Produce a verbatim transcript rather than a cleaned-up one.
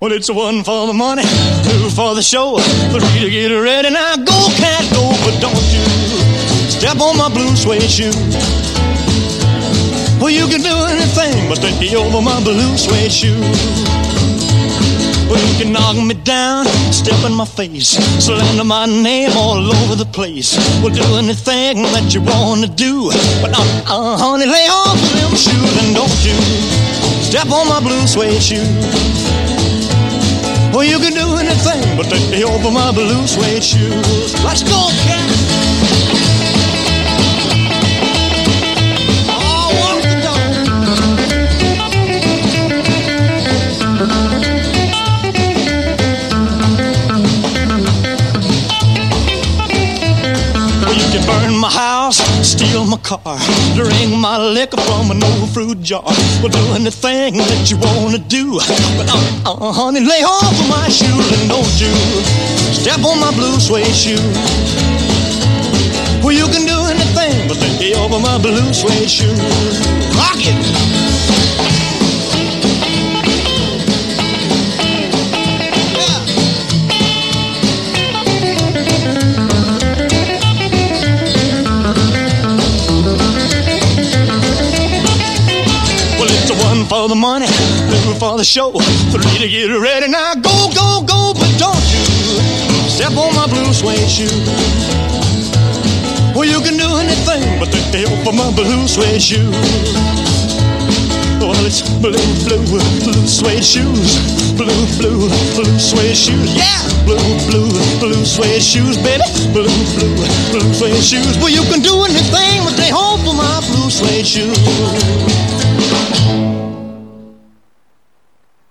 Well, it's one for the money, two for the show, three to get ready. Now go, cat, go, but don't you step on my blue suede shoe. Well, you can do anything but take over my blue suede shoe. Well, you can knock me down, step in my face, slander my name all over the place. Well, do anything that you want to do, but uh, uh, honey, lay off them shoes and don't you step on my blue suede shoe. Well, you can do anything but take me over my blue suede shoes. Let's go, cat. Oh, walk the dog. Well, you can burn my house, steal my car, drink my liquor from an old fruit jar. Well, do anything that you wanna do, but uh, uh, honey, lay off of my shoes and don't you step on my blue suede shoe. Well, you can do anything but lay over my blue suede shoe. Rock it. One for the money, two for the show, three to get ready. Now go, go, go, but don't you step on my blue suede shoe. Well, you can do anything but take over my blue suede shoe. Well, it's blue, blue, blue suede shoes, blue, blue, blue suede shoes. Yeah, blue, blue, blue suede shoes, baby, blue, blue, blue suede shoes. Well, you can do anything but take over my blue suede shoes.